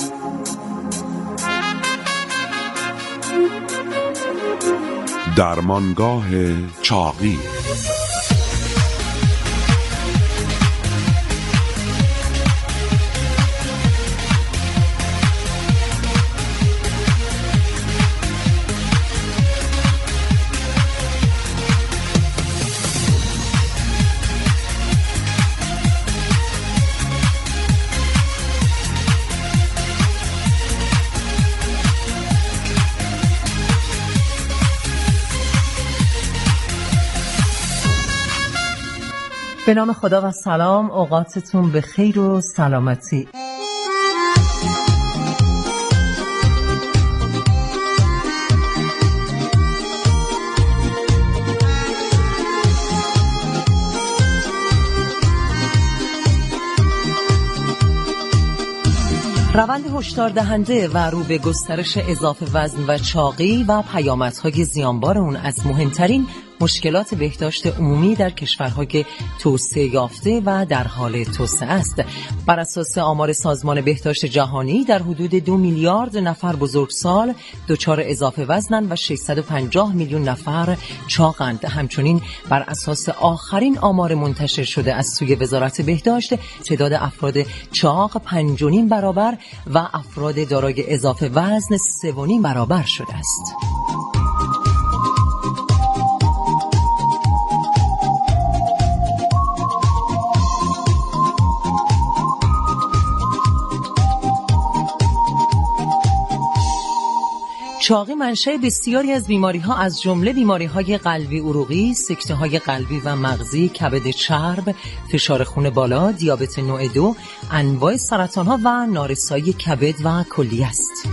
درمانگاه چاقی. به نام خدا و سلام، اوقاتتون به خیر و سلامتی. روند هشدار دهنده و رو به گسترش اضافه وزن و چاقی و پیامدهای زیانبار اون از مهمترین مشکلات بهداشت عمومی در کشورهای توسعه یافته و در حال توسعه است. بر اساس آمار سازمان بهداشت جهانی در حدود 2 میلیارد نفر بزرگسال دچار اضافه وزنند و 650 میلیون نفر چاقند. همچنین بر اساس آخرین آمار منتشر شده از سوی وزارت بهداشت، تعداد افراد چاق 5.5 برابر و افراد دارای اضافه وزن 3.5 برابر شده است. چاقی منشأ بسیاری از بیماری‌ها از جمله بیماری‌های قلبی عروقی، سکته‌های قلبی و مغزی، کبد چرب، فشار خون بالا، دیابت نوع 2، انواع سرطان‌ها و نارسایی کبد و کلیه است.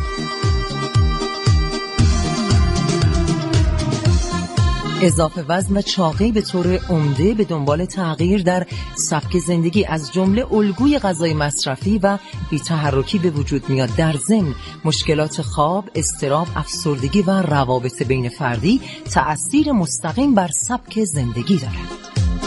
اضافه وزن و چاقی به طور عمده به دنبال تغییر در سبک زندگی از جمله الگوی غذای مصرفی و بی‌تحرکی به وجود میاد. در ضمن مشکلات خواب، اضطراب، افسردگی و روابط بین فردی تأثیر مستقیم بر سبک زندگی دارد.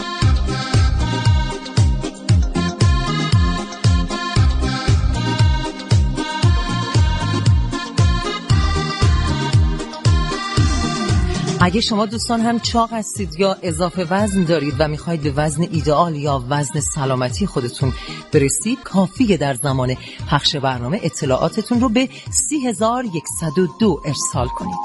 اگه شما دوستان هم چاق هستید یا اضافه وزن دارید و میخواید به وزن ایدئال یا وزن سلامتی خودتون برسید، کافیه در زمان پخش برنامه اطلاعاتتون رو به 30102 ارسال کنید.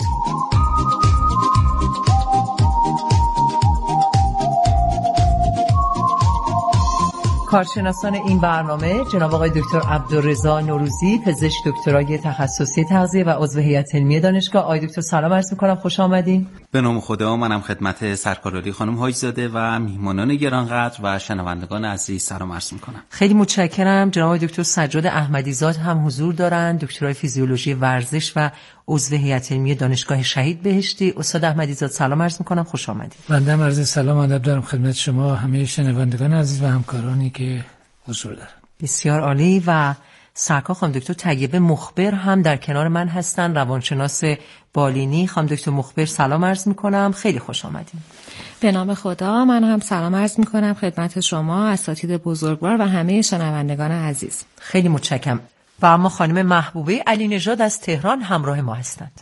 کارشناسان این برنامه جناب آقای دکتر عبدالرضا نوروزی، پزشک دکترای تخصصی تغذیه و عضو هیئت علمی دانشگاه. آقای دکتر سلام عرض می‌کنم، خوش آمدین. به نام خدا، منم خدمت سرکارعالی خانم حاج‌زاده و میهمانان گرانقدر و شنوندگان عزیز سلام عرض می‌کنم. خیلی متشکرم. جناب آقای دکتر سجاد احمدی‌زاد هم حضور دارند، دکترای فیزیولوژی ورزش و عضو هیئت علمی دانشگاه شهید بهشتی. استاد احمدی‌زاد سلام عرض می‌کنم، خوش آمدید. بنده هم عرض سلام و ادب دارم خدمت شما همه شنوندگان عزیز و همکارانی که حضور دارن. بسیار عالی. و سرکار خانم دکتر طیبه مخبر هم در کنار من هستن، روانشناس بالینی. خانم دکتر مخبر سلام عرض میکنم، خیلی خوش آمدین. به نام خدا، من هم سلام عرض میکنم خدمت شما اساتید بزرگوار و همه شنوندگان عزیز. خیلی متشکرم. و اما خانم محبوبه علی نژاد از تهران همراه ما هستند.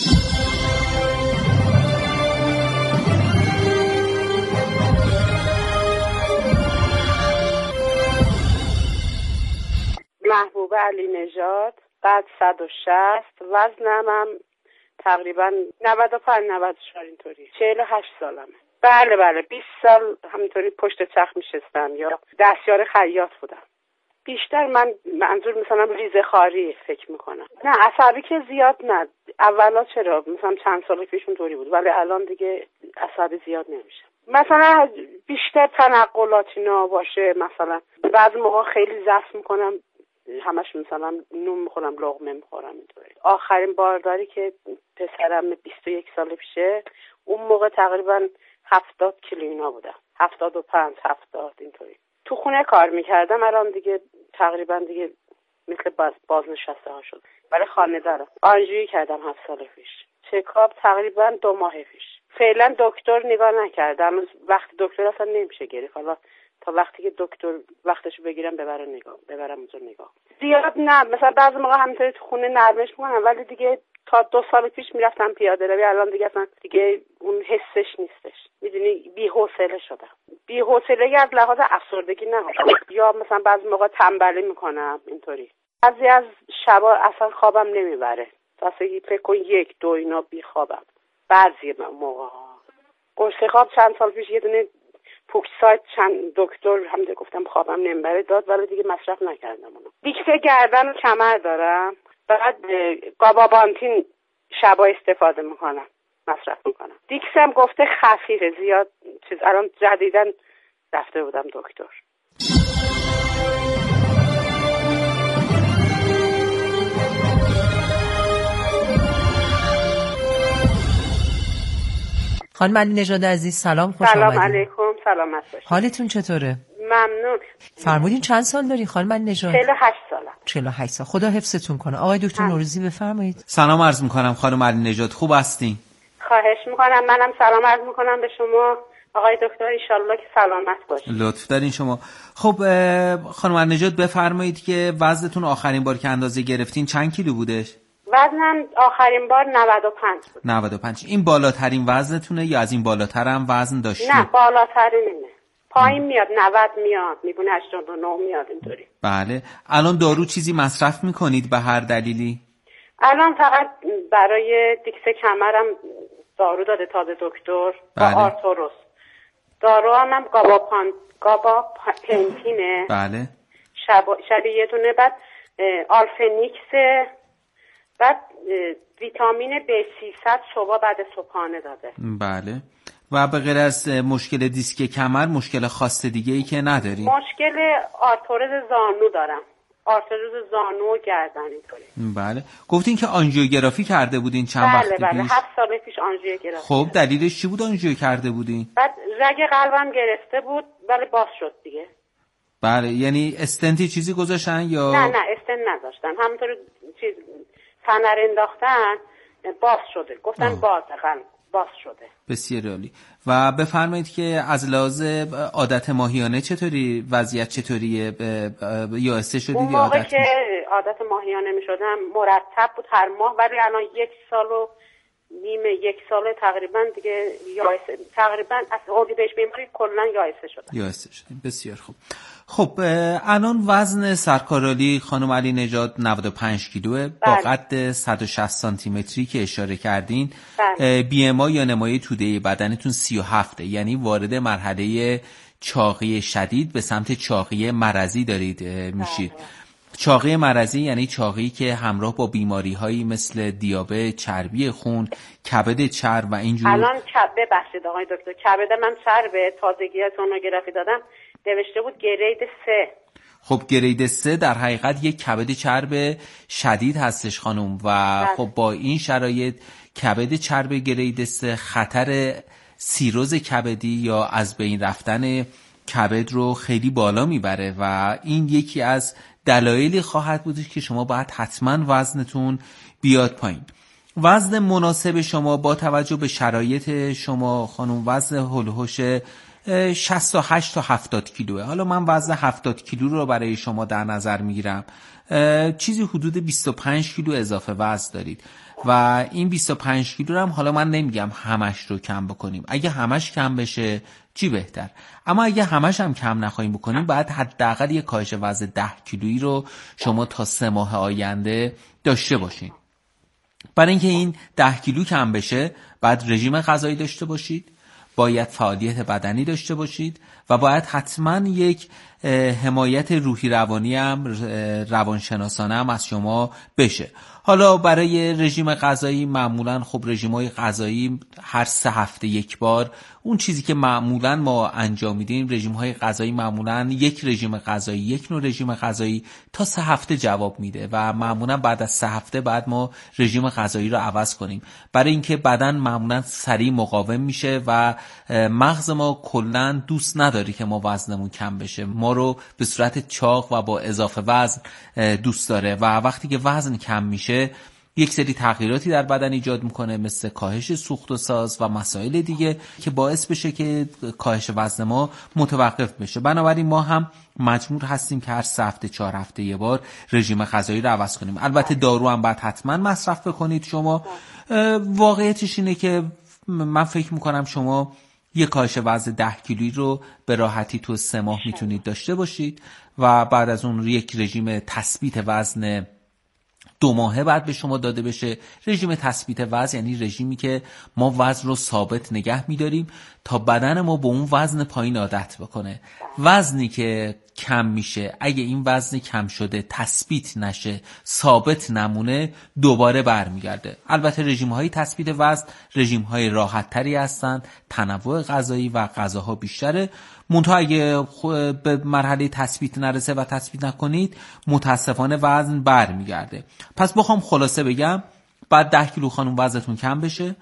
محبوبه علی نژاد، قد 160، وزنم هم تقریبا 95-94 اینطوری. 48 سالمه. بله 20 سال همینطوری پشت چرخ میشستم یا دستیار خیاط بودم. بیشتر منظور مثلا ریزه خاری فکر میکنم. نه عصبی که زیاد نه. اولا چرا مثلا چند سال پیش اونطوری بود، ولی الان دیگه عصبی زیاد نمیشه. مثلا بیشتر تنقلاتی باشه، مثلا بعضی موقع خیلی ضعف میکنم، همش مثلا نون میخورم، لقمه میخورم اینطوری. آخرین بارداری که پسرم 21 سال پیشه، اون موقع تقریبا 70 کیلو اینا بودم، 75 70 اینطوری. تو خونه کار میکردم، الان دیگه تقریبا دیگه مثل بازنشسته ها شد. برای خانه دارم. آنژیو کردم 7 سال پیش. چکاپ تقریبا 2 ماه پیش. فعلا دکتر نگاه نکردم، وقتی دکتر اصلا نمیشه گرفت. حالا تا وقتی که دکتر وقتشو بگیرم ببرم اونجا نگاه. زیاد نه، مثلا بعضی موقع همینطوری تو خونه نرمش میکنم، ولی دیگه تا 2 سال پیش میرفتم پیاده روی، الان دیگه اصلا دیگه اون حسش نیستش. میدونی بی‌حوصله شدم. بی‌حوصلگی از لحاظ افسردگی نه، یا مثلا بعضی موقع تنبلی میکنم اینطوری. بعضی از شبا اصلا خوابم نمیبره. واسه فکر کن 1-2 اینا بیخوابم. بعضی موقع قرص خواب چند سال پیش یه دونه پوکسایت چند دکتر هم گفتم خوابم نمیبره داد، ولی دیگه مصرف نکردم اونو. دیکس گردن و کمر دارم، بعد گابابانتین شبا استفاده میکنم، مصرف میکنم. دیکس هم گفته خفیفه زیاد چیز. الان جدیدن رفته بودم دکتر. خانم علی نژاد عزیز سلام، خوش آمدید. سلام علیکم، سلامت باشید. حالتون چطوره؟ ممنون. فرمودین چند سال داری خانم علی نژاد؟ 48 سالم. 48 سال. خدا حفظتون کنه. آقای دکتر نوروزی بفرمایید. سلام عرض میکنم خانم علی نژاد، خوب هستین؟ خواهش میکنم. منم سلام عرض میکنم به شما آقای دکتر، انشالله که سلامت باشید. لطف دارین شما. خب خانم علی نژاد بفرمایید که وزنتون آخرین بار که اندازه گرفتین چند کیلو بودش؟ وزنم آخرین بار 95 بود. 95. این بالاترین وزنتونه یا از این بالاتر هم وزن داشتین؟ نه بالاترینه. پایین میاد 90 میاد، میبونه 89 میاد اینطوری. بله. الان دارو چیزی مصرف میکنید به هر دلیلی؟ الان فقط برای دیکس کمرم دارو داده تازه دکتر. بله. با آرتوروس. دارو هم گاباپنتینه. بله. شب یه دونه، بعد آلفنیکس، بعد ویتامین B300 صبح بعد صبحانه داده. بله. و به غیر از مشکل دیسک کمر مشکل خاص دیگه ای که نداریم؟ مشکل آرتروز زانو دارم. آرتروز زانو و گردن اینطوری. بله. گفتین که آنژیوگرافی کرده بودین چند وقت پیش؟ بله 7 سال پیش آنژیوگرافی. خب دلیلش چی بود آنژیو کرده بودین؟ بعد رگ قلبم گرفته بود ولی باز شد دیگه. بله، یعنی استنتی چیزی گذاشتن یا؟ نه استنت نذاشتن، همونطور چیز فنر انداختن باز شده، گفتن باز شده. بسیار عالی. و بفرمایید که از لحاظ عادت ماهیانه چطوری، وضعیت چطوریه؟ یائسه شدید اون یا موقع عادت؟ که عادت ماهیانه میشدم مرتب بود هر ماه، ولی الان 1 سال و نیمه 1 سال تقریبا دیگه یائسه، تقریبا از اردیبهشت بیماری کلا یائسه شدم. بسیار خوب. خب الان وزن سرکارالی خانم علی نژاد 95 کیلوه. با قد 160 سانتی متری که اشاره کردین. بی ام آی یا نمای توده بدنتون 37، یعنی وارد مرحله چاقی شدید به سمت چاقی مرضی دارید میشید. چاقی مرضی یعنی چاقی که همراه با بیماری‌هایی مثل دیابت، چربی خون، کبد چرب و اینجور. الان ببخشید آقای دکتر، کبد من چربه، تازگی سونوگرافی دادم نوشته بود گرید 3. خب گرید 3 در حقیقت یک کبد چرب شدید هستش خانم و خب با این شرایط کبد چرب گرید 3 خطر سیروز کبدی یا از بین رفتن کبد رو خیلی بالا میبره و این یکی از دلایلی خواهد بود که شما باید حتما وزنتون بیاد پایین. وزن مناسب شما با توجه به شرایط شما خانم وزن هولوش 68 تا 70 کیلوه. حالا من وزن 70 کیلو رو برای شما در نظر میگیرم. چیزی حدود 25 کیلو اضافه وزن دارید و این 25 کیلو رو هم حالا من نمیگم همش رو کم بکنیم. اگه همش کم بشه چی بهتر، اما اگه همش هم کم نخواهیم بکنیم باید حداقل یک کاهش وزن 10 کیلویی رو شما تا 3 ماه آینده داشته باشین. برای اینکه این 10 کیلو کم بشه باید رژیم غذایی داشته باشید، باید فعالیت بدنی داشته باشید و باید حتما یک حمایت روحی روانی هم روانشناسانه هم از شما بشه. حالا برای رژیم غذایی معمولا خب رژیم‌های غذایی هر 3 هفته یک بار، اون چیزی که معمولا ما انجام میدیم رژیم‌های غذایی معمولا یک رژیم غذایی، یک نوع رژیم غذایی تا 3 هفته جواب میده و معمولا بعد از 3 هفته بعد ما رژیم غذایی رو عوض کنیم، برای اینکه بدن معمولا سریع مقاوم میشه و مغز ما کلا دوست نداره که ما وزنمون کم بشه، ما رو به صورت چاق و با اضافه وزن دوست داره و وقتی که وزن کم میشه یک سری تغییراتی در بدن ایجاد میکنه، مثل کاهش سوخت و ساز و مسائل دیگه که باعث بشه که کاهش وزن ما متوقف بشه. بنابراین ما هم مجبور هستیم که هر 3 هفته 4 هفته یه بار رژیم غذایی رو عوض کنیم. البته دارو هم باید حتما مصرف بکنید شما. واقعیتش اینه که من فکر میکنم شما یک کاهش وزن 10 کیلویی رو به راحتی تو 3 ماه میتونید داشته باشید و بعد از اون یک رژیم تثبیت وزن 2 ماهه بعد به شما داده بشه. رژیم تثبیت وزن یعنی رژیمی که ما وزن رو ثابت نگه میداریم تا بدن ما به اون وزن پایین عادت بکنه. وزنی که کم میشه، اگه این وزن کم شده تثبیت نشه، ثابت نمونه، دوباره برمیگرده. البته رژیم‌های تثبیت وزن رژیم‌های راحت‌تری هستن، تنوع غذایی و غذاها بیشتره. منتها اگه به مرحله تثبیت نرسه و تثبیت نکنید متاسفانه وزن برمیگرده. پس بخوام خلاصه بگم، بعد 10 کیلو خانم وزنتون کم بشه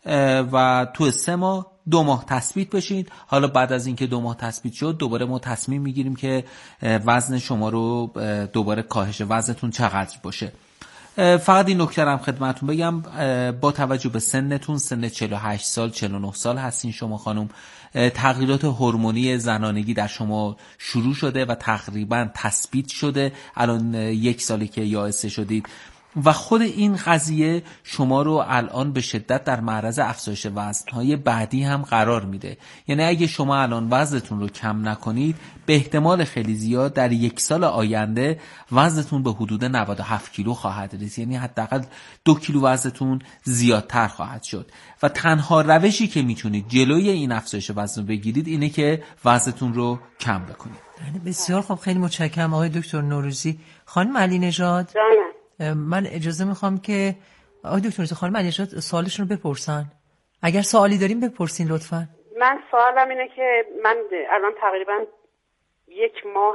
و تو 3 ماه 2 ماه تثبیت بشید. حالا بعد از اینکه 2 ماه تثبیت شد دوباره ما تصمیم میگیریم که وزن شما رو دوباره کاهش وزنتون چقدر باشه. فقط این نکته رو هم خدمتتون بگم، با توجه به سنتون، سن 48 سال 49 سال هستین شما خانم، تغییرات هورمونی زنانگی در شما شروع شده و تقریبا تثبیت شده. الان 1 سالی که یائسه شدید و خود این قضیه شما رو الان به شدت در معرض افزایش وزن‌های بعدی هم قرار میده. یعنی اگه شما الان وزنتون رو کم نکنید به احتمال خیلی زیاد در 1 سال آینده وزنتون به حدود 97 کیلو خواهد رسید. یعنی حداقل 2 کیلو وزنتون زیادتر خواهد شد و تنها روشی که میتونید جلوی این افزایش وزن رو بگیرید اینه که وزنتون رو کم بکنید. بسیار خب، خیلی متشکرم آقای دکتر نوروزی. خانم علی نژاد، من اجازه میخوام که آقای دکتر نوروزی خانم علی نژاد سوالشون رو بپرسن. اگر سوالی داریم بپرسین لطفاً. من سوالم اینه که من الان تقریبا 1 ماه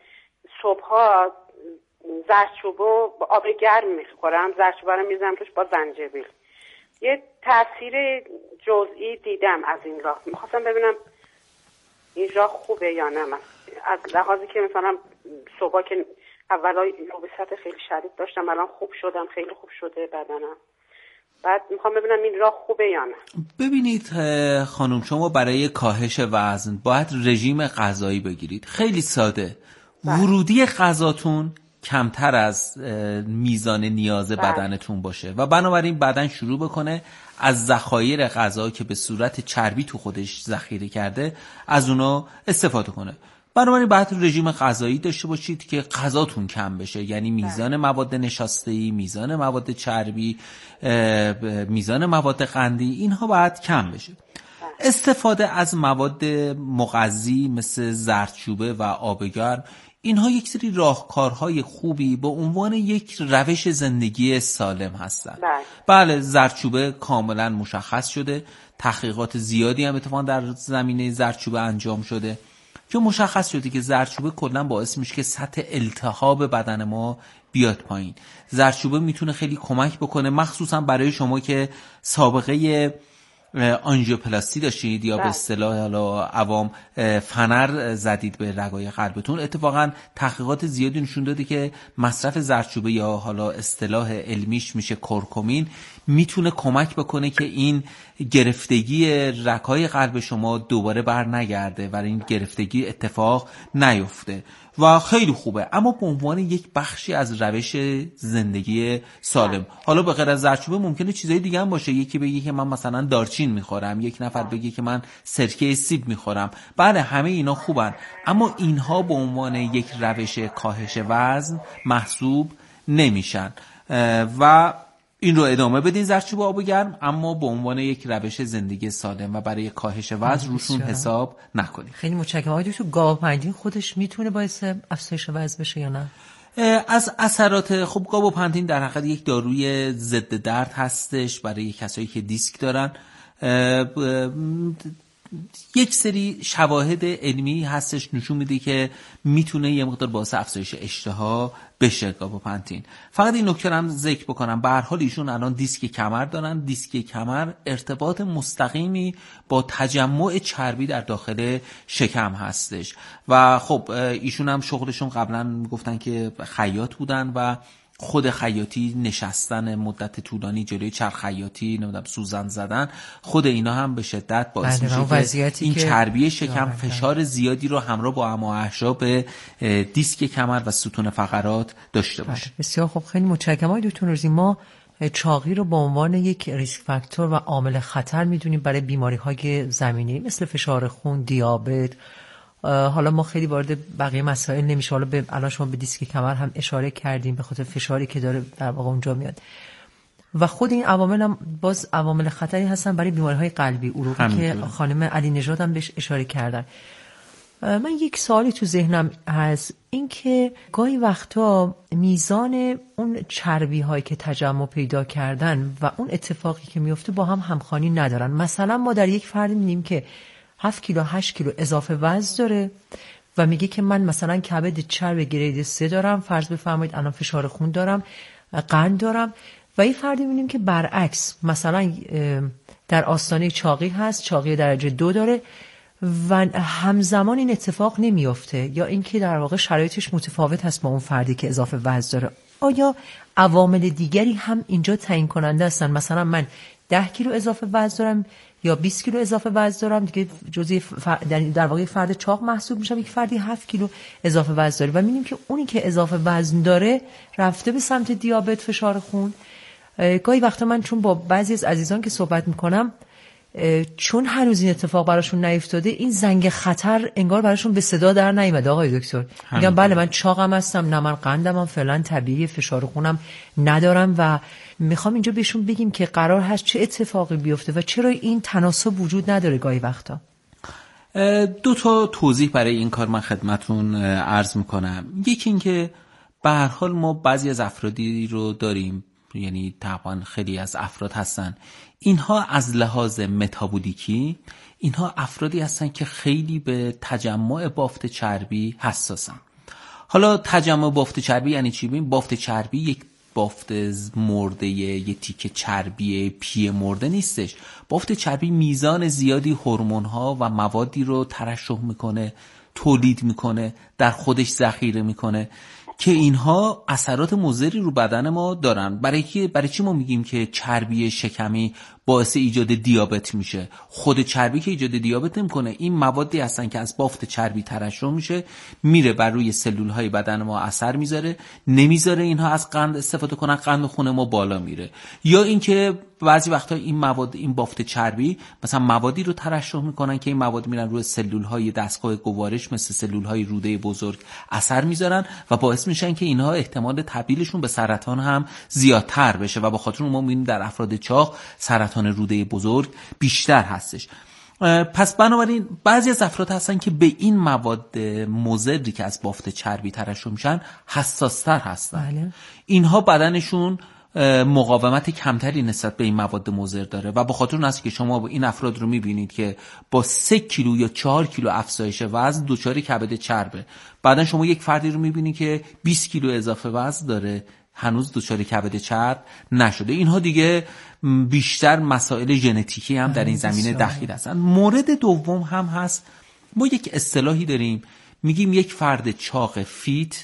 صبحها زردچوبه با آب گرم میخورم، زردچوبه رو میزنم توش با زنجبیل. یه تاثیر جزئی دیدم از این راه، میخواستم ببینم این راه خوبه یا نه. من از لحاظی که مثلا صبح که اولا یبوست خیلی شدید داشتم، الان خوب شدم، خیلی خوب شده بدنم. بعد میخوام ببینم این راه خوبه یا نه. ببینید خانم، شما برای کاهش وزن باید رژیم غذایی بگیرید. خیلی ساده. ورودی غذاتون کمتر از میزان نیاز بدنتون باشه و بنابراین بدن شروع بکنه از ذخایر غذا که به صورت چربی تو خودش ذخیره کرده از اونا استفاده کنه. بنابراین باید رژیم غذایی داشته باشید که غذاتون کم بشه، یعنی میزان مواد نشاسته‌ای، میزان مواد چربی، میزان مواد قندی، اینها باید کم بشه. استفاده از مواد مغذی مثل زردچوبه و آب گرم، اینها یک سری راهکارهای خوبی به عنوان یک روش زندگی سالم هستن. بله، زردچوبه کاملا مشخص شده، تحقیقات زیادی هم اتفاقا در زمینه زردچوبه انجام شده که مشخص شده که زردچوبه کلا باعث میشه که سطح التهاب بدن ما بیاد پایین. زردچوبه میتونه خیلی کمک بکنه، مخصوصا برای شما که سابقه آنژیوپلاستی داشتید یا به اصطلاح حالا عوام فنر زدید به رگای قلبتون. اتفاقا تحقیقات زیادی نشون داده که مصرف زردچوبه یا حالا اصطلاح علمیش میشه کرکمین میتونه کمک بکنه که این گرفتگی رگهای قلب شما دوباره بر نگرده و این گرفتگی اتفاق نیفته و خیلی خوبه، اما به عنوان یک بخشی از روش زندگی سالم. حالا به غیر از زردچوبه ممکنه چیزای دیگه هم باشه. یکی بگه که من مثلا دارچین میخورم، یک نفر بگه که من سرکه سیب میخورم. بله، همه اینا خوبن، اما اینها به عنوان یک روش کاهش وزن محسوب نمیشن و این رو ادامه بدین زردچوبه آب گرم، اما به عنوان یک روش زندگی سالم و برای کاهش وزن روشون حساب نکنید. خیلی متشکرم. آقای دکتر، گاوپنتین خودش میتونه باعث افزایش وزن بشه یا نه؟ از اثرات، خب گاباپنتین در حقیقت یک داروی ضد درد هستش برای کسایی که دیسک دارن. یک سری شواهد علمی هستش نشون میده که میتونه یه مقدار باعث افزایش اشتها بشه گاباپنتین. فقط این نکته هم ذکر بکنم، به هر حال ایشون الان دیسک کمر دارن. دیسک کمر ارتباط مستقیمی با تجمع چربی در داخل شکم هستش و خب ایشون هم شغلشون قبلا گفتن که خیاط بودن و خود خیاطی، نشستن مدت طولانی جلوی چرخ خیاطی، نمیدونم سوزن زدن، خود اینا هم به شدت باعث میشه که این چربی شکم فشار زیادی رو همراه با امعاءاحشا به دیسک کمر و ستون فقرات داشته باشه. بسیار خوب، خیلی متشکرم آقای دکتر نوروزی. ما چاقی رو به عنوان یک ریسک فاکتور و عامل خطر میدونیم برای بیماری‌های زمینی مثل فشار خون، دیابت. حالا ما خیلی وارد بقیه مسائل نمیشه. حالا الان شما به دیسک کمر هم اشاره کردیم به خاطر فشاری که داره در واقع اونجا میاد و خود این عوامل هم باز عوامل خطری هستن برای بیماری‌های قلبی، عروقی که خانم علی نژاد هم بهش اشاره کردن. من یک سوالی تو ذهنم هست، این که گاهی وقتا میزان اون چربی هایی که تجمع پیدا کردن و اون اتفاقی که میفته با هم همخوانی ندارن. مثلا ما در یک فرد می‌بینیم که 7 کیلو 8 کیلو اضافه وزن داره و میگه که من مثلا کبد چرب گرید 3 دارم، فرض بفرمایید الان فشار خون دارم، قند دارم، و این فرد می‌بینیم که برعکس مثلا در آستانه چاقی هست، چاقی درجه 2 داره و همزمان این اتفاق نمیفته، یا اینکه در واقع شرایطش متفاوت هست با اون فردی که اضافه وزن داره. آیا عوامل دیگری هم اینجا تعیین کننده هستن؟ مثلا من 10 کیلو اضافه وزن دارم یا 20 کیلو اضافه وزن دارم، دیگه جزئی در واقع فرد چاق محسوب میشم، یک فردی 7 کیلو اضافه وزن داره و می‌بینیم که اونی که اضافه وزن داره رفته به سمت دیابت، فشار خون. گاهی وقتا من چون با بعضی از عزیزان که صحبت میکنم، چون هنوز این اتفاق براشون نیفتاده، این زنگ خطر انگار براشون به صدا در نیامده. آقای دکتر میگم بله من چاقم هستم، نه من قندم هم فعلا طبیعی، فشار خونم ندارم و میخوام اینجا بهشون بگیم که قرار هست چه اتفاقی بیفته و چرا این تناسب وجود نداره گاهی وقتا. 2 تا توضیح برای این کار من خدمتون عرض میکنم. یکی این که به هر حال ما بعضی از افرادی رو داریم، یعنی طبعا خیلی از افراد هستن، اینها از لحاظ متابولیکی اینها افرادی هستن که خیلی به تجمع بافت چربی حساسن. حالا تجمع بافت چربی یعنی چی؟ ببین، بافت چربی یک بافت مرده، یه تیکه چربی پی مرده نیستش. بافت چربی میزان زیادی هورمون‌ها و موادی رو ترشح میکنه، تولید میکنه، در خودش ذخیره میکنه که اینها اثرات مضری رو بدن ما دارن. برای چی ما میگیم که چربی شکمی باعث ایجاد دیابت میشه؟ خود چربی که ایجاد دیابت نمیکنه، این موادی هستن که از بافت چربی ترشح میشه، میره بر روی سلولهای بدن ما اثر میذاره، نمیذاره اینها از قند استفاده کنن، قند خون ما بالا میره. یا اینکه بعضی وقتا این مواد، این بافت چربی مثلا موادی رو ترشح میکنن که این مواد میرن روی سلولهای دستگاه گوارش مثل سلولهای روده بزرگ اثر میذارن و باعث میشن که اینها احتمال تبدیلشون به سرطان هم زیادتر بشه و به خاطر اون ما میبینیم در افراد چاق سرطان روده بزرگ بیشتر هستش. پس بنابراین بعضی از افراد هستن که به این مواد مضری که از بافت چربی ترشح میشن حساس‌تر هستن. بله. اینها بدنشون مقاومت کمتری نسبت به این مواد مضر داره و به خاطر اون است که شما این افراد رو میبینید که با 3 کیلو یا 4 کیلو افزایش وزن دچار کبد چربه. بعدن شما یک فردی رو میبینید که 20 کیلو اضافه وزن داره، هنوز دچار کبد چرب نشده. اینها دیگه بیشتر مسائل ژنتیکی هم در این زمینه دخیل هستن. مورد دوم هم هست، ما یک اصطلاحی داریم میگیم یک فرد چاق فیت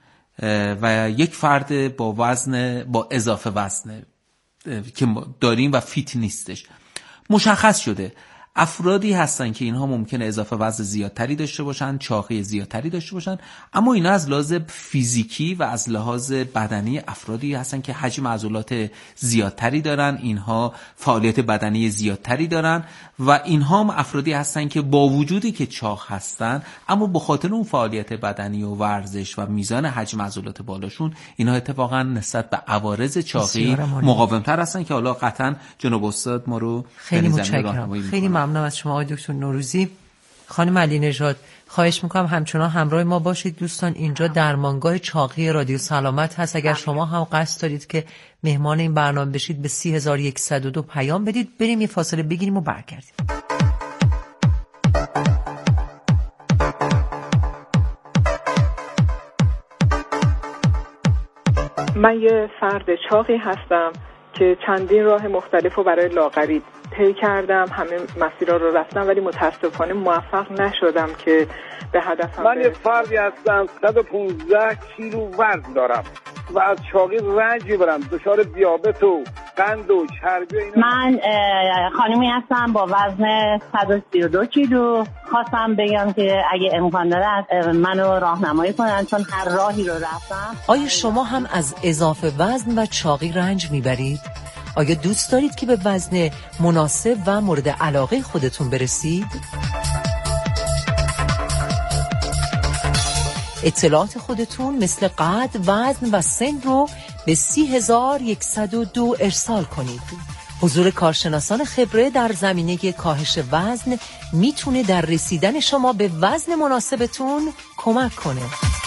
و یک فرد با اضافه وزن که داریم و فیت نیستش. مشخص شده افرادی هستن که اینها ممکنه اضافه وزن زیادتری داشته باشن، چاقی زیادتری داشته باشن، اما اینا از لحاظ فیزیکی و از لحاظ بدنی افرادی هستن که حجم عضلات زیادتری دارن، اینها فعالیت بدنی زیادتری دارن و اینها هم افرادی هستن که با وجودی که چاق هستن اما به خاطر اون فعالیت بدنی و ورزش و میزان حجم عضلات بالاشون اینها اتفاقا نسبت به عوارض چاقی مقاومتر هستن که حالا قطعا جناب استاد ما رو خیلی متشکرم. خیلی ممنونم از شما آقای دکتر نوروزی. خانم علی نژاد خواهش میکنم همچنان همراه ما باشید. دوستان اینجا درمانگاه چاقی رادیو سلامت هست. اگر شما هم قصد دارید که مهمان این برنامه بشید به 3102 پیام بدید. بریم یه فاصله بگیریم و برگردیم. من یه فرد چاقی هستم که چندین راه مختلف رو برای لاغری طی کردم، همه مسیرها رو رفتم، ولی متاسفانه موفق نشدم که به هدفم من یه فردی هستم 115 کیلو وزن دارم و از چاقی رنج میبرم، دچار دیابت و قند و چربی و اینا. من خانمی هستم با وزن 132 کیلو. خواستم بگم که اگه امکان داره منو راهنمایی کنن، چون هر راهی رو رفتم. آیا شما هم از اضافه وزن و چاقی رنج میبرید؟ آیا دوست دارید که به وزن مناسب و مورد علاقه خودتون برسید؟ اطلاعات خودتون مثل قد، وزن و سن رو به 30102 ارسال کنید. حضور کارشناسان خبره در زمینه کاهش وزن میتونه در رسیدن شما به وزن مناسبتون کمک کنه.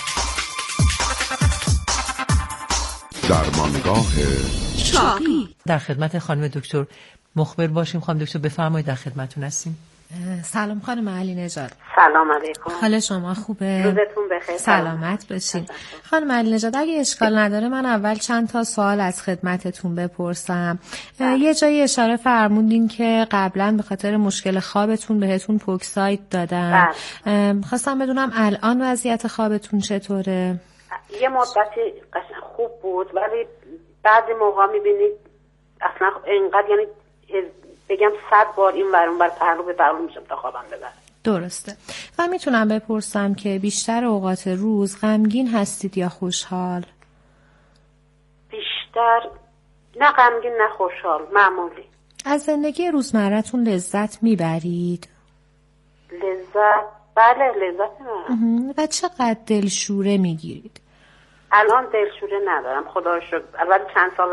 درمانگاه چاقی. در خدمت خانم دکتر مخبر باشیم. خانم دکتر بفرمایید، در خدمتتون هستیم. سلام خانم علی نژاد. سلام علیکم. حال شما خوبه؟ روزتون بخیر. سلامت باشین. خانم علی نژاد، اگه اشکال نداره من اول چند تا سوال از خدمتتون بپرسم. یه جایی اشاره فرمودین که قبلا به خاطر مشکل خوابتون بهتون پوکساید دادن. خواستم بدونم الان وضعیت خوابتون چطوره؟ یه مدتی خوب بود، ولی بعضی موقع میبینید اصلا اینقدر، یعنی بگم 100 بار این ور اون ور پهلو به پهلو میشم تا خوابم ببره. درسته. و میتونم بپرسم که بیشتر اوقات روز غمگین هستید یا خوشحال؟ بیشتر نه غمگین نه خوشحال، معمولی. از زندگی روزمره‌تون لذت میبرید؟ لذت؟ بله لذت میبرم. و چقدر دلشوره میگیرید؟ الان دلشوره ندارم خدا رو شکر. البته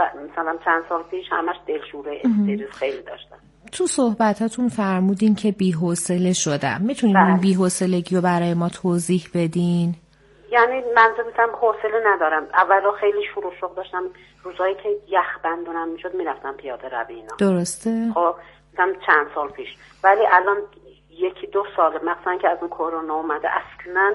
چند سال پیش همش دلشوره استرس خیلی داشتم. تو صحبتاتون فرمودین که بی‌حوصله شدم. میتونین این بی‌حوصلگی رو برای ما توضیح بدین؟ یعنی منظورم حوصله ندارم. اولا خیلی شروع شوق داشتم، روزایی که یخ بندونم میشد میرفتم پیاده روی اینا. درسته. خب مثلا چند سال پیش، ولی الان 1-2 ساله مثلا که از اون کرونا اومده اصلا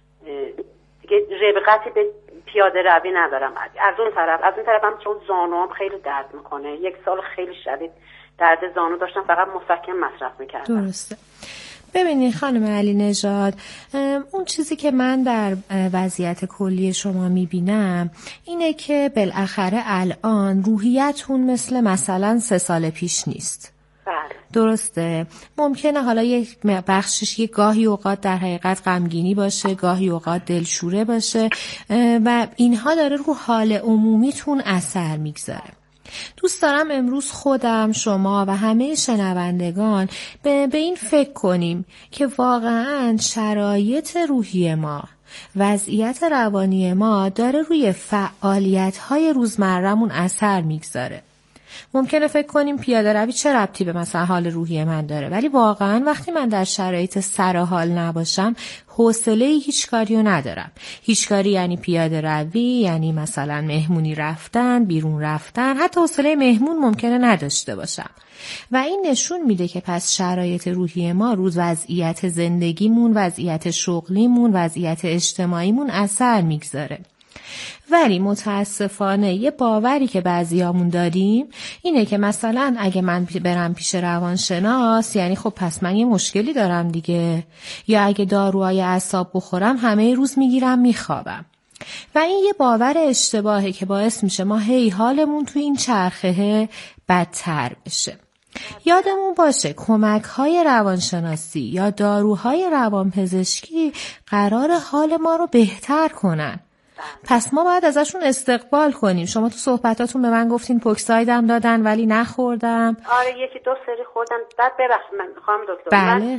دیگه ربقتی به پیاده روی ندارم. از اون طرف هم چون زانوام خیلی درد میکنه، 1 سال خیلی شدید درد زانو داشتم، فقط مسکن مصرف میکردم. درسته. ببینید خانم علی نژاد، اون چیزی که من در وضعیت کلی شما میبینم اینه که بالاخره الان روحیتون مثلا 3 سال پیش نیست. بله. درسته. ممکنه حالا یک بخشش یک گاهی اوقات در حقیقت غمگینی باشه، گاهی اوقات دلشوره باشه و اینها داره رو حال عمومیتون اثر میگذاره. دوست دارم امروز خودم، شما و همه شنوندگان به این فکر کنیم که واقعاً شرایط روحی ما، وضعیت روانی ما داره روی فعالیت‌های روزمره‌مون اثر میگذاره. ممکنه فکر کنیم پیاده روی چه ربطی به مثلا حال روحی من داره، ولی واقعا وقتی من در شرایط سر حال نباشم حوصله هیچ کاری رو ندارم. هیچ کاری یعنی پیاده روی، یعنی مثلا مهمونی رفتن، بیرون رفتن، حتی حوصله مهمون ممکنه نداشته باشم. و این نشون میده که پس شرایط روحی ما روز وضعیت زندگیمون، وضعیت شغلیمون، وضعیت اجتماعیمون اثر میگذاره. ولی متاسفانه یه باوری که بعضیامون داریم اینه که مثلا اگه من برم پیش روانشناس یعنی خب پس من یه مشکلی دارم دیگه، یا اگه داروهای اعصاب بخورم همه روز میگیرم میخوابم. و این یه باور اشتباهه که باعث میشه ما هی حالمون تو این چرخه بدتر بشه. یادمون باشه کمک‌های روانشناسی یا داروهای روانپزشکی قرار حال ما رو بهتر کنن. پس ما باید ازشون استقبال کنیم. شما تو صحبتاتون به من گفتین پوکسایدم دادن ولی نخوردم. آره 1-2 سری خوردم. بعد ببخشید من خانم دکتر، بله. من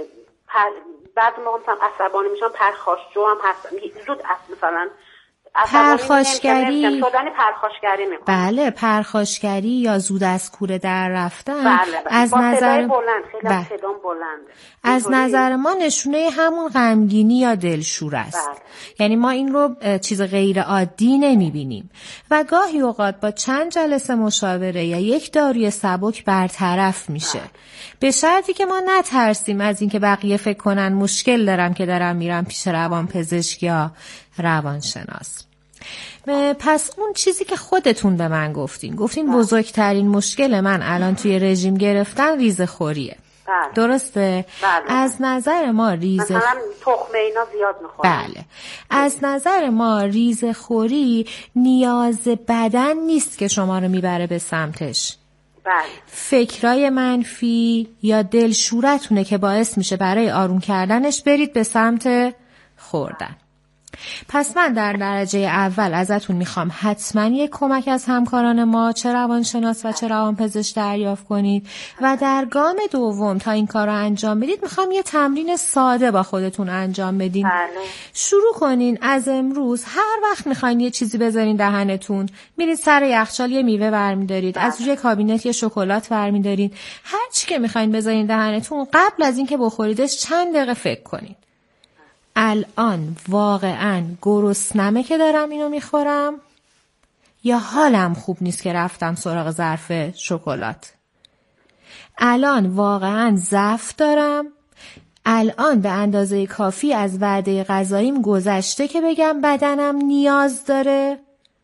بعد موقع مثلا عصبانی میشم، پرخاشجو هم هستم زود مثلا پرخاشگری شدن پرخاشگری میکنم. بله پرخاشگری یا زود از کوره در رفتن. بله. از نظر بلند خیلی صدام بلنده. از نظر ما نشونه همون غمگینی یا دلشوره است. بله. یعنی ما این رو چیز غیر عادی نمیبینیم و گاهی اوقات با چند جلسه مشاوره یا یک داروی سبک برطرف میشه. به شرطی که ما نترسیم از اینکه بقیه فکر کنن مشکل دارم که دارم میرم پیش روانپزشک یا روانشناس. پس اون چیزی که خودتون به من گفتین بزرگترین مشکل من الان توی رژیم گرفتن ریزه‌خوریه. بله. درسته؟ بله. از نظر ما مثلا تخمه اینا زیاد میخورم. بله. از نظر ما ریزه‌خوری نیاز بدن نیست که شما رو میبره به سمتش. بله. فکرای منفی یا دلشورتونه که باعث میشه برای آروم کردنش برید به سمت خوردن. پس من در درجه اول ازتون میخوام حتما یک کمک از همکاران ما چه روانشناس و چه روانپزشک دریافت کنید و در گام دوم تا این کار رو انجام بدید میخوام یه تمرین ساده با خودتون انجام بدین. بله. شروع کنین از امروز هر وقت میخواین یه چیزی بذارین دهنتون میرید سر یخچال یه میوه برمیدارید، از روی کابینت یه شکلات برمیدارید، هر چی که میخواین بذارین دهنتون قبل از اینکه بخوریدش چند دقیقه فکر کنید. الان واقعاً گرسنمه که دارم اینو میخورم یا حالم خوب نیست که رفتم سراغ ظرف شکلات؟ الان واقعاً ضعف دارم؟ الان به اندازه کافی از وعده غذاییم گذشته که بگم بدنم نیاز داره؟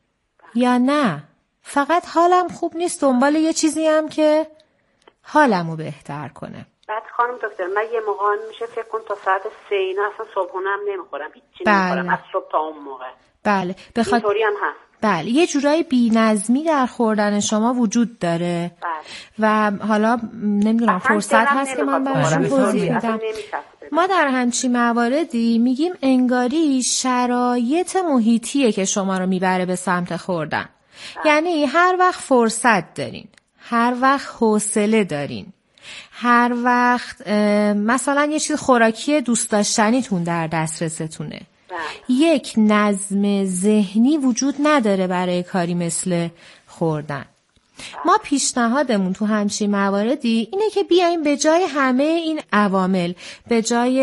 یا نه فقط حالم خوب نیست دنبال یه چیزی هم که حالمو بهتر کنه؟ بعد خانم دکتر من یه موقع میشه فکر کن تا ساعت 3 اینا اصلا صبحونه هم نمیخورم، هیچی نمیخورم از صبح تا اون موقع. بله. اینطوری هم هست. بله. یه جورایی بی‌نظمی در خوردن شما وجود داره. بله. و حالا نمیدونم فرصت هست که من براشون توضیح بدم. ما در همچین مواردی میگیم انگاری شرایط محیطیه که شما رو میبره به سمت خوردن. یعنی هر وقت فرصت دارین، هر وقت حوصله دارین، هر وقت مثلا یه چیز خوراکی دوست داشتنیتون در دسترستونه، یک نظم ذهنی وجود نداره برای کاری مثل خوردن. ما پیشنهادمون تو همچین مواردی اینه که بیایم به جای همه این عوامل، به جای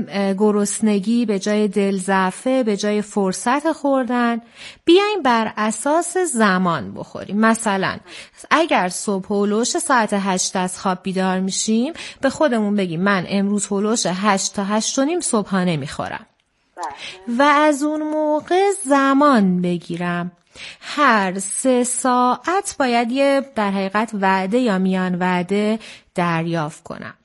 گرسنگی، به جای دلضعفه، به جای فرصت خوردن، بیایم بر اساس زمان بخوریم. مثلا اگر صبح هولوش ساعت 8 از خواب بیدار میشیم به خودمون بگیم من امروز هولوش 8 تا 8 و نیم صبحانه میخورم و از اون موقع زمان بگیرم. هر 3 ساعت باید یه در حقیقت وعده یا میان وعده دریافت کنم.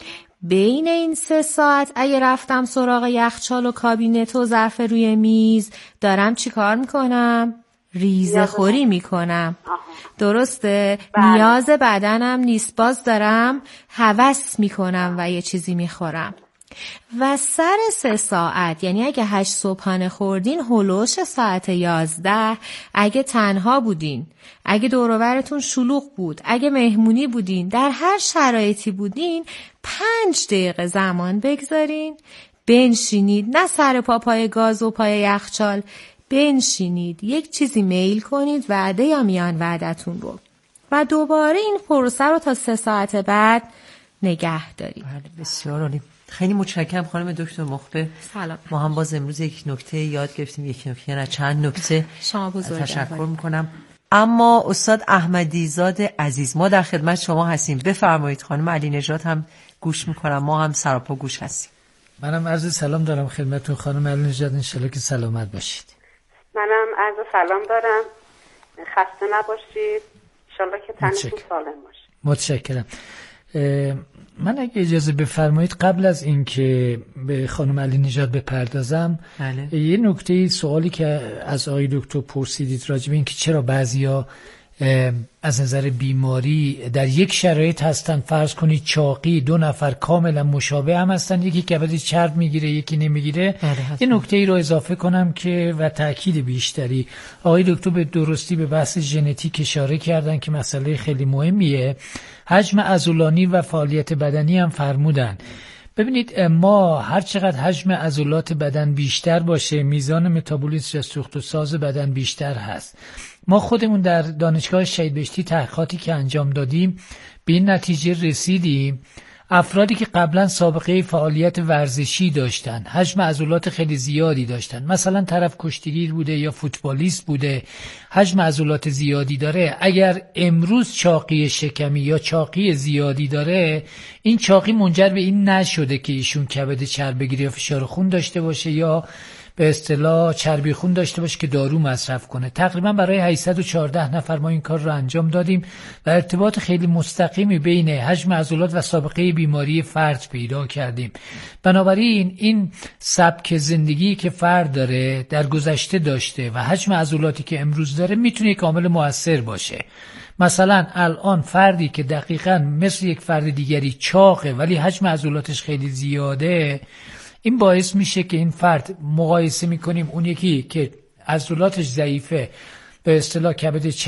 بین این 3 ساعت اگه رفتم سراغ یخچال و کابینت و ظرف روی میز دارم چی کار میکنم؟ ریزه‌خوری میکنم. درسته؟ نیاز بدنم نیست، باز دارم هوس میکنم و یه چیزی میخورم. و سر 3 ساعت یعنی اگه 8 صبحانه خوردین هولوش ساعت 11 اگه تنها بودین، اگه دور و برتون شلوغ بود، اگه مهمونی بودین، در هر شرایطی بودین 5 دقیقه زمان بگذارین، بنشینید، نه سر پای گاز و پای یخچال، بنشینید یک چیزی میل کنید وعده یا میان وعدتون رو و دوباره این پروسه رو تا 3 ساعت بعد نگه دارید. بسیار عالی. خیلی متشکرم خانم دکتر مخبر. سلام. ما هم باز امروز یک نکته یاد گرفتیم، یک نکته نه چند نکته. شما بزرگوار. تشکر میکنم. اما استاد احمدیزاد عزیز ما در خدمت شما هستیم، بفرمایید. خانم علی نژاد هم گوش میکنم، ما هم سراپا گوش هستیم. منم عرض سلام دارم خدمتتون خانم علی نژاد، انشالله که سلامت باشید. منم عرض سلام دارم، خسته نباشید، انشالله که تنتون سالم باشه. متشکرم. من اگه اجازه بفرمایید قبل از اینکه به خانم علی نژاد بپردازم، یه نکته سوالی که از آقای دکتر پرسیدید راجع به اینکه چرا بعضیا از نظر بیماری در یک شرایط هستن، فرض کنید چاقی، 2 نفر کاملا مشابه هم هستن، یکی کبد چرب میگیره یکی نمیگیره. یه نکته ای رو اضافه کنم که و تأکید بیشتری آقای دکتر به درستی به بحث ژنتیک اشاره کردن که مسئله خیلی مهمیه. حجم عضلانی و فعالیت بدنی هم فرمودن. ببینید ما هر چقدر حجم عضلات بدن بیشتر باشه میزان متابولیسم یا سوخت و ساز بدن بیشتر هست. ما خودمون در دانشگاه شهید بهشتی تحقیقاتی که انجام دادیم به این نتیجه رسیدیم افرادی که قبلا سابقه فعالیت ورزشی داشتن، حجم عضلات خیلی زیادی داشتن، مثلا طرف کشتیگیر بوده یا فوتبالیست بوده، حجم عضلات زیادی داره، اگر امروز چاقی شکمی یا چاقی زیادی داره، این چاقی منجر به این نشده که ایشون کبد چرب بگیره یا فشار خون داشته باشه یا به اصطلاح چربی خون داشته باشه که دارو مصرف کنه. تقریبا برای 814 نفر ما این کار رو انجام دادیم و ارتباط خیلی مستقیمی بین حجم عضلات و سابقه بیماری فرد پیدا کردیم. بنابراین این سبک زندگی که فرد داره در گذشته داشته و حجم عضلاتی که امروز داره میتونه یک عامل مؤثر باشه. مثلا الان فردی که دقیقاً مثل یک فرد دیگری چاقه ولی حجم عضلاتش خیلی زیاده، این باعث میشه که این فرد مقایسه میکنیم اون یکی که عضلاتش ضعیفه به اصطلاح کبد